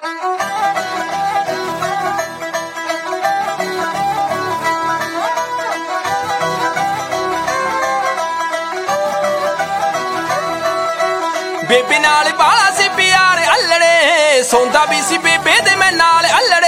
ਬੇਬੇ ਨਾਲ ਵਾਲਾ ਸੀ ਪਿਆਰ ਅਲੜੇ, ਸੌਂਦਾ ਵੀ ਸੀ ਬੇਬੇ ਦੇ ਮੈਂ ਨਾਲ ਅਲੜੇ।